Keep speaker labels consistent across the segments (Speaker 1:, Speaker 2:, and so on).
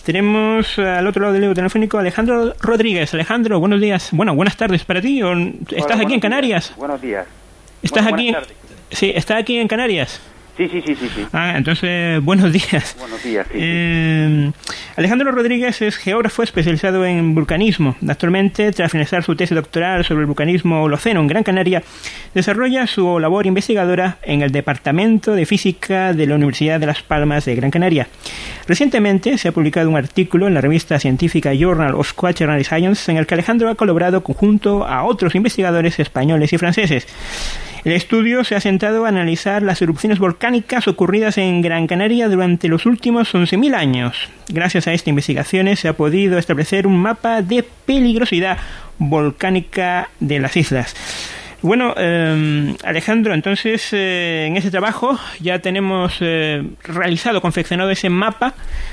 Speaker 1: Tenemos al otro lado del hilo telefónico a Alejandro Rodríguez. Alejandro, buenos días. Bueno, buenas tardes para ti. ¿Estás aquí en Canarias?
Speaker 2: Buenos días.
Speaker 1: ¿Estás aquí? Sí, ¿estás aquí en Canarias?
Speaker 2: Sí.
Speaker 1: Entonces, buenos días.
Speaker 2: Buenos días, sí.
Speaker 1: Alejandro Rodríguez es geógrafo especializado en vulcanismo. Actualmente, tras finalizar su tesis doctoral sobre el vulcanismo holoceno en Gran Canaria, desarrolla su labor investigadora en el Departamento de Física de la Universidad de Las Palmas de Gran Canaria. Recientemente se ha publicado un artículo en la revista científica Journal of Quaternary Science en el que Alejandro ha colaborado junto a otros investigadores españoles y franceses. El estudio se ha centrado en analizar las erupciones volcánicas ocurridas en Gran Canaria durante los últimos 11.000 años. Gracias a esta investigación se ha podido establecer un mapa de peligrosidad volcánica de las islas. Bueno, Alejandro, entonces en ese trabajo ya tenemos confeccionado ese mapa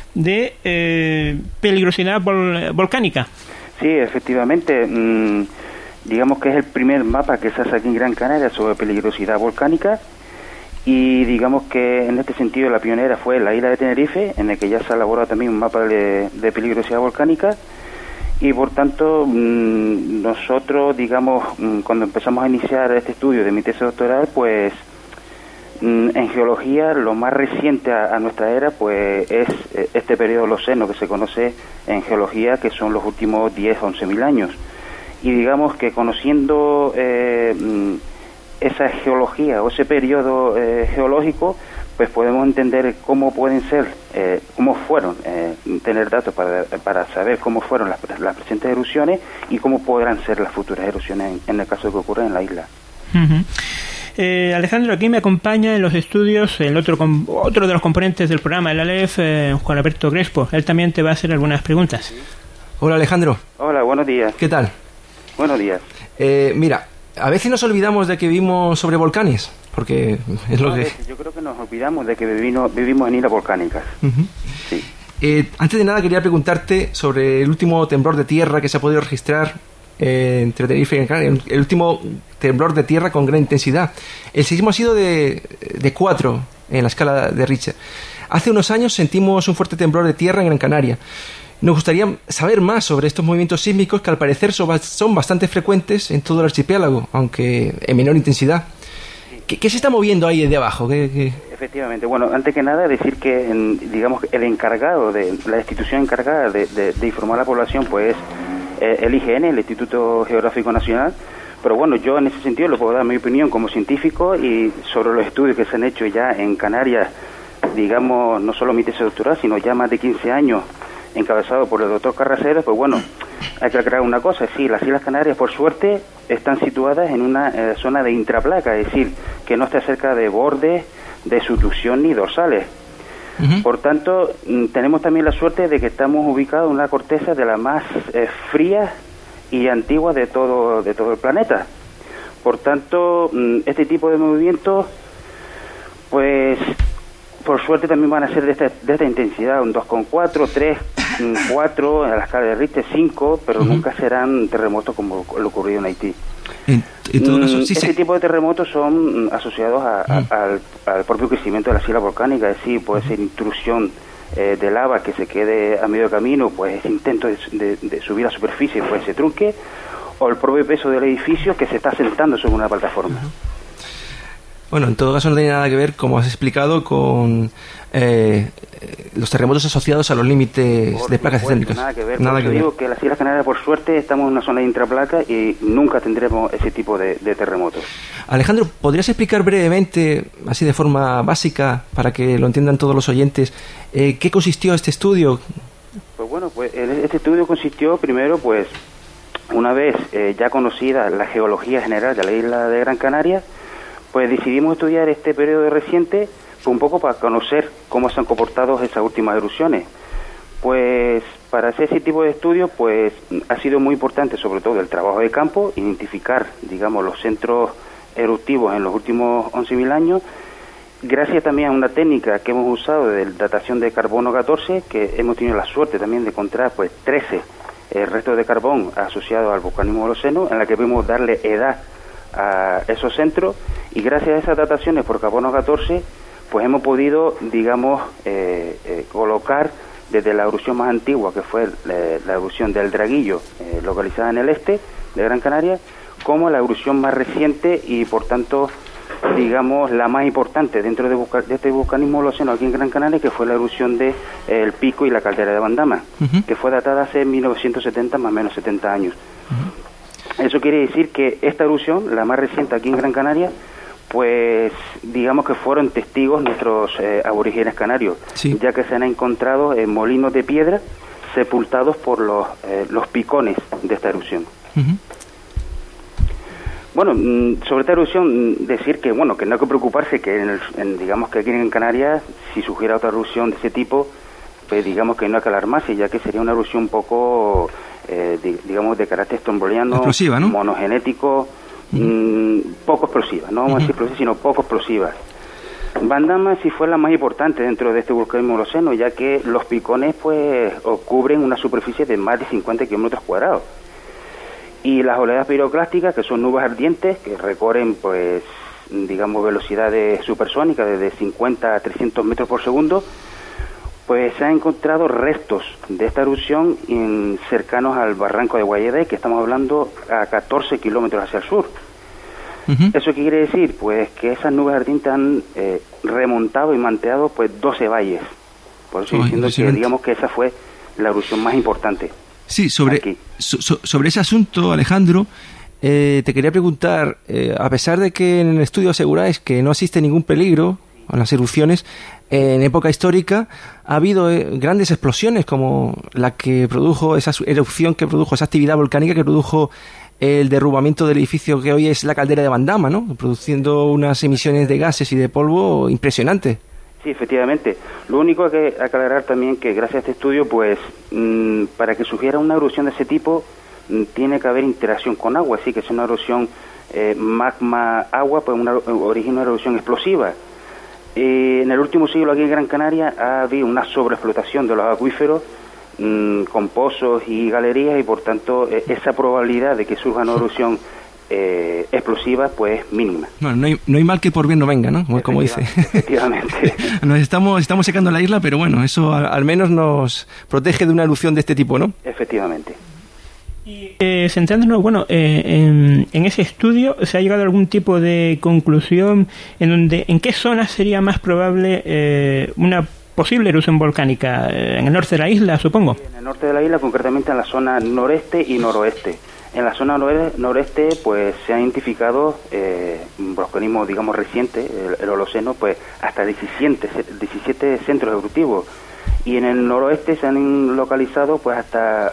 Speaker 1: de peligrosidad volcánica.
Speaker 2: Sí, efectivamente. Digamos que es el primer mapa que se hace aquí en Gran Canaria sobre peligrosidad volcánica, y digamos que en este sentido la pionera fue la isla de Tenerife, en el que ya se ha elaborado también un mapa de peligrosidad volcánica, y por tanto nosotros, digamos, cuando empezamos a iniciar este estudio de mi tesis doctoral, pues en geología lo más reciente a nuestra era pues es este periodo holoceno que se conoce en geología, que son los últimos 10-11.000 años. Y digamos que conociendo esa geología o ese periodo geológico, pues podemos entender cómo pueden ser, cómo fueron, tener datos para saber cómo fueron las presentes erupciones y cómo podrán ser las futuras erupciones en el caso de que ocurra en la isla.
Speaker 1: Uh-huh. Alejandro, aquí me acompaña en los estudios otro de los componentes del programa, el ALEF, Juan Alberto Crespo. Él también te va a hacer algunas preguntas.
Speaker 3: Hola, Alejandro.
Speaker 2: Hola, buenos días.
Speaker 3: ¿Qué tal?
Speaker 2: Buenos días.
Speaker 3: Mira, a veces nos olvidamos de que vivimos sobre volcanes, porque es lo que...
Speaker 2: Yo creo que nos olvidamos de que vivimos en islas volcánicas.
Speaker 3: Uh-huh.
Speaker 2: Sí.
Speaker 3: Antes de nada quería preguntarte sobre el último temblor de tierra que se ha podido registrar entre Tenerife y Gran Canaria, el último temblor de tierra con gran intensidad. El sismo ha sido de 4 en la escala de Richter. Hace unos años sentimos un fuerte temblor de tierra en Gran Canaria. Nos gustaría saber más sobre estos movimientos sísmicos que al parecer son bastante frecuentes en todo el archipiélago, aunque en menor intensidad. ¿Qué se está moviendo ahí de abajo?
Speaker 2: Efectivamente, bueno, antes que nada decir que, digamos, el encargado, la institución encargada de informar a la población, pues el IGN, el Instituto Geográfico Nacional. Pero bueno, yo en ese sentido le puedo dar mi opinión como científico y sobre los estudios que se han hecho ya en Canarias, digamos, no solo mi tesis doctoral, sino ya más de 15 años, encabezado por el doctor Carracero. Pues bueno, hay que aclarar una cosa, sí, las Islas Canarias por suerte están situadas en una zona de intraplaca, es decir, que no está cerca de bordes, de subducción ni dorsales. Uh-huh. Por tanto, tenemos también la suerte de que estamos ubicados en una corteza de la más fría y antigua de todo el planeta. Por tanto, este tipo de movimientos, pues por suerte también van a ser de esta intensidad, un 2,4, 3, 4, en la escala de Richter 5, pero uh-huh. Nunca serán terremotos como lo ocurrido en Haití.
Speaker 3: En todo caso, sí,
Speaker 2: este tipo de terremotos son asociados al propio crecimiento de las islas volcánicas, es decir, puede ser intrusión de lava que se quede a medio camino, pues intento de subir a la superficie, pues se trunque, o el propio peso del edificio que se está sentando sobre una plataforma.
Speaker 3: Uh-huh. Bueno, en todo caso no tiene nada que ver, como has explicado, con los terremotos asociados a los límites de placas tectónicas.
Speaker 2: Nada que ver. Digo que las Islas Canarias, por suerte, estamos en una zona de intraplaca y nunca tendremos ese tipo de terremotos.
Speaker 3: Alejandro, ¿podrías explicar brevemente, así de forma básica, para que lo entiendan todos los oyentes, qué consistió este estudio?
Speaker 2: Pues bueno, este estudio consistió primero, pues, una vez ya conocida la geología general de la isla de Gran Canaria, pues decidimos estudiar este periodo reciente un poco para conocer cómo se han comportado esas últimas erupciones. Pues para hacer ese tipo de estudios, pues ha sido muy importante, sobre todo el trabajo de campo, identificar, digamos, los centros eruptivos en los últimos 11.000 años, gracias también a una técnica que hemos usado de datación de carbono 14, que hemos tenido la suerte también de encontrar pues 13 restos de carbón asociados al volcanismo holoceno, en la que podemos darle edad a esos centros, y gracias a esas dataciones por carbono 14 pues hemos podido, digamos, colocar desde la erupción más antigua, que fue la erupción del Draguillo, localizada en el este de Gran Canaria, como la erupción más reciente y, por tanto, digamos, la más importante dentro de este vulcanismo holoceno aquí en Gran Canaria, que fue la erupción de el Pico y la caldera de Bandama, que fue datada hace 1970, más o menos 70 años. Eso quiere decir que esta erupción, la más reciente aquí en Gran Canaria, pues digamos que fueron testigos nuestros aborígenes canarios,
Speaker 3: sí,
Speaker 2: ya que se han encontrado molinos de piedra sepultados por los picones de esta erupción. Bueno, sobre esta erupción, decir que bueno, que no hay que preocuparse, que digamos que aquí en Canarias, si surgiera otra erupción de ese tipo, pues digamos que no hay que alarmarse, ya que sería una erupción un poco, digamos, de carácter stromboliano,
Speaker 3: explosiva, ¿no?
Speaker 2: Monogenético, poco explosiva, no vamos a decir explosiva, sino poco explosiva. Bandama sí fue la más importante dentro de este vulcanismo holoceno, ya que los picones pues cubren una superficie de más de 50 kilómetros cuadrados. Y las oleadas piroclásticas, que son nubes ardientes, que recorren, pues, digamos, velocidades supersónicas desde 50 a 300 metros por segundo, pues se han encontrado restos de esta erupción cercanos al barranco de Guayedé, que estamos hablando a 14 kilómetros hacia el sur. ¿Eso qué quiere decir? Pues que esas nubes ardientes han remontado y manteado, pues, 12 valles. Por eso diciendo que, digamos, que esa fue la erupción más importante.
Speaker 3: Sí, sobre ese asunto, Alejandro, te quería preguntar, a pesar de que en el estudio aseguráis que no existe ningún peligro a las erupciones, en época histórica ha habido grandes explosiones como la que produjo esa erupción, que produjo esa actividad volcánica que produjo el derrumbamiento del edificio que hoy es la caldera de Bandama, ¿no? Produciendo unas emisiones de gases y de polvo impresionantes.
Speaker 2: Sí, efectivamente. Lo único que aclarar también que gracias a este estudio, pues, para que surgiera una erupción de ese tipo, tiene que haber interacción con agua, así que es una erupción magma-agua, pues origina una erupción explosiva. En el último siglo aquí en Gran Canaria ha habido una sobreexplotación de los acuíferos con pozos y galerías, y por tanto esa probabilidad de que surja una erupción explosiva, pues mínima.
Speaker 3: Bueno, no hay mal que por bien no venga, ¿no? Como dice.
Speaker 2: Efectivamente.
Speaker 3: Nos estamos secando la isla, pero bueno, eso al menos nos protege de una erupción de este tipo, ¿no?
Speaker 2: Efectivamente.
Speaker 1: Y centrándonos, bueno, en ese estudio, ¿se ha llegado a algún tipo de conclusión en qué zonas sería más probable una posible erupción volcánica? En el norte de la isla, supongo.
Speaker 2: En el norte de la isla, concretamente en la zona noreste y noroeste. En la zona noreste, pues se han identificado volcanismo, digamos, reciente, el Holoceno, pues hasta 17 centros eruptivos. Y en el noroeste se han localizado, pues, hasta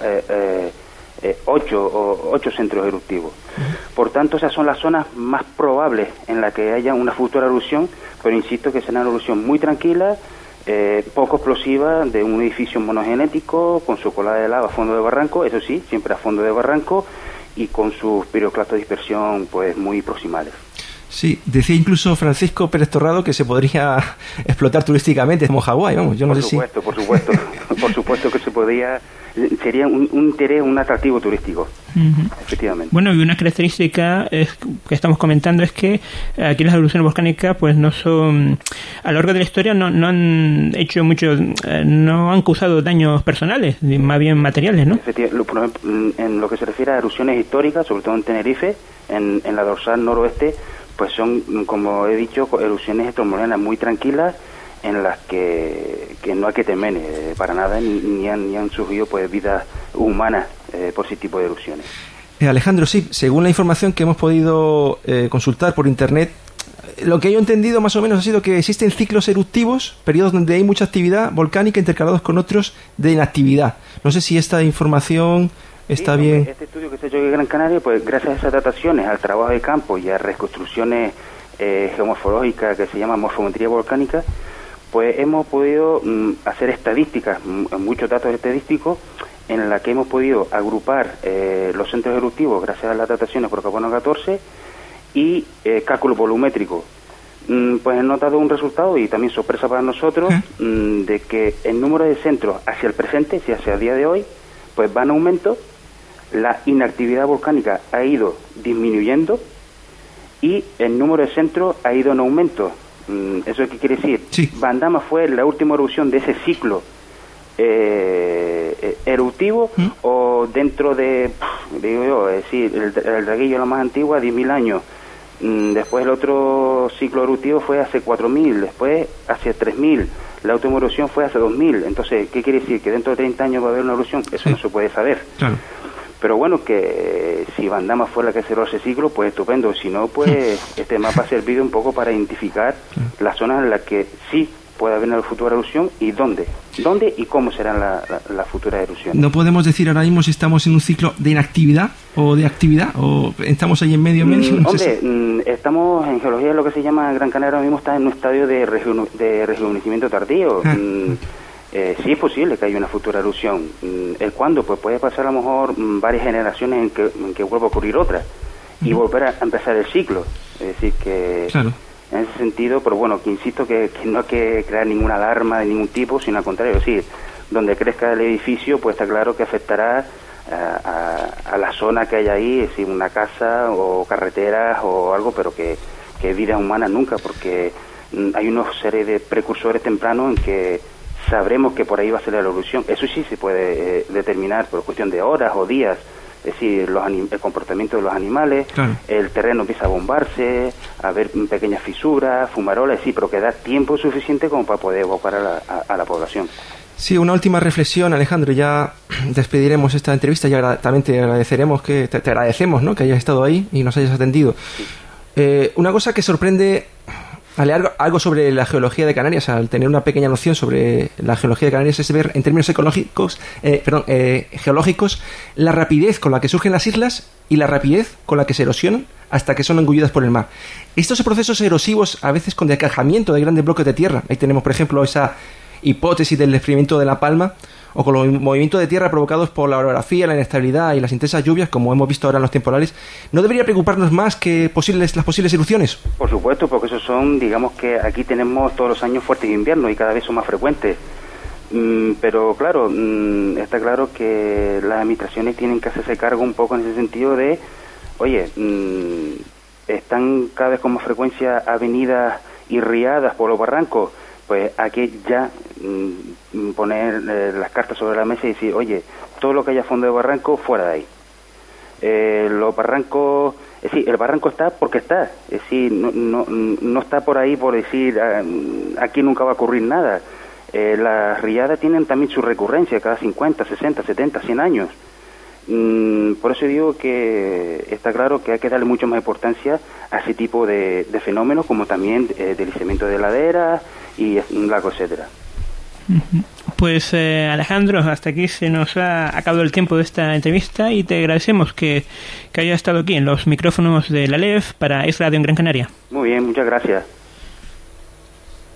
Speaker 2: 8 centros eruptivos. Por tanto, esas son las zonas más probables en las que haya una futura erupción, pero insisto que será una erupción muy tranquila, poco explosiva, de un edificio monogenético, con su colada de lava a fondo de barranco, eso sí, siempre a fondo de barranco, y con sus piroclastos de dispersión, pues, muy proximales.
Speaker 3: Sí, decía incluso Francisco Pérez Torrado que se podría explotar turísticamente como Hawái, vamos, yo no sé si...
Speaker 2: Por supuesto que se podría, sería un interés, un atractivo turístico, efectivamente.
Speaker 1: Bueno, y una característica que estamos comentando es que aquí las erupciones volcánicas, pues no son, a lo largo de la historia no han hecho mucho, no han causado daños personales, más bien materiales, ¿no?
Speaker 2: En lo que se refiere a erupciones históricas, sobre todo en Tenerife, en la dorsal noroeste, pues son, como he dicho, erupciones estromolianas muy tranquilas, en las que no hay que temer para nada, ni han surgido, pues, vidas humanas por ese tipo de erupciones.
Speaker 3: Alejandro, sí, según la información que hemos podido consultar por internet, lo que yo he entendido más o menos ha sido que existen ciclos eruptivos, periodos donde hay mucha actividad volcánica intercalados con otros de inactividad. No sé si esta información está bien.
Speaker 2: Este estudio que se ha hecho en Gran Canaria, pues gracias a esas dataciones, al trabajo de campo y a reconstrucciones geomorfológicas que se llama morfometría volcánica, pues hemos podido hacer estadísticas, muchos datos estadísticos, en la que hemos podido agrupar los centros eruptivos gracias a las dataciones por carbono 14 y cálculo volumétrico. Pues he notado un resultado, y también sorpresa para nosotros, de que el número de centros hacia el presente, si hacia el día de hoy, pues va en aumento, la inactividad volcánica ha ido disminuyendo y el número de centros ha ido en aumento. ¿Eso qué quiere decir?
Speaker 3: Sí.
Speaker 2: Bandama fue la última erupción de ese ciclo eruptivo o dentro de, digo yo, es decir, el draguillo la más antigua, 10.000 años. Después el otro ciclo eruptivo fue hace 4.000, después hace 3.000, la última erupción fue hace 2.000. Entonces, ¿qué quiere decir? ¿Que dentro de 30 años va a haber una erupción? Eso no se puede saber.
Speaker 3: Claro.
Speaker 2: Pero bueno, que si Van Damme fue la que cerró ese ciclo, pues estupendo. Si no, pues este mapa ha servido un poco para identificar las zonas en las que sí puede haber una futura erupción y dónde y cómo serán las futuras erupciones.
Speaker 3: ¿No podemos decir ahora mismo si estamos en un ciclo de inactividad o de actividad o estamos ahí en medio?
Speaker 2: Estamos en geología, lo que se llama Gran Canaria ahora mismo está en un estadio de rejuvenecimiento tardío. Sí es posible que haya una futura erupción. ¿El cuándo? Pues puede pasar a lo mejor varias generaciones en que vuelva a ocurrir otra y volver a empezar el ciclo. Es decir, que en ese sentido, pero bueno, que insisto que no hay que crear ninguna alarma de ningún tipo, sino al contrario, es decir, donde crezca el edificio, pues está claro que afectará a la zona que hay ahí, es decir, una casa o carreteras o algo, pero que vida humana nunca, porque hay una serie de precursores tempranos en que sabremos que por ahí va a ser la erupción. Eso sí se puede determinar por cuestión de horas o días, es decir, el comportamiento de los animales, el terreno empieza a bombarse, a haber pequeñas fisuras, fumarolas, sí, pero que da tiempo suficiente como para poder evacuar a la población.
Speaker 3: Sí, una última reflexión, Alejandro, ya despediremos esta entrevista y también te agradeceremos te agradecemos, ¿no?, que hayas estado ahí y nos hayas atendido. Sí. Una cosa que sorprende algo sobre la geología de Canarias, al tener una pequeña noción sobre la geología de Canarias, es ver en términos geológicos la rapidez con la que surgen las islas y la rapidez con la que se erosionan hasta que son engullidas por el mar. Estos procesos erosivos, a veces con decajamiento de grandes bloques de tierra, ahí tenemos por ejemplo esa hipótesis del descubrimiento de La Palma, o con los movimientos de tierra provocados por la orografía, la inestabilidad y las intensas lluvias, como hemos visto ahora en los temporales, ¿no debería preocuparnos más que las posibles erupciones? Por
Speaker 2: supuesto, porque esos son, digamos que aquí tenemos todos los años fuertes inviernos y cada vez son más frecuentes. Pero claro, está claro que las administraciones tienen que hacerse cargo un poco en ese sentido de, oye, están cada vez con más frecuencia avenidas y riadas por los barrancos, pues aquí ya poner las cartas sobre la mesa y decir, oye, todo lo que haya fondo de barranco, fuera de ahí. Los barrancos, es decir, el barranco está porque está, es decir, no está por ahí por decir, aquí nunca va a ocurrir nada. Las riadas tienen también su recurrencia cada 50, 60, 70, 100 años. Por eso digo que está claro que hay que darle mucho más importancia a ese tipo de fenómenos, como también deslizamiento de laderas y lagos, etcétera.
Speaker 1: Pues Alejandro, hasta aquí se nos ha acabado el tiempo de esta entrevista y te agradecemos que haya estado aquí en los micrófonos de la LEF para Es Radio en Gran Canaria.
Speaker 2: Muy bien, muchas gracias.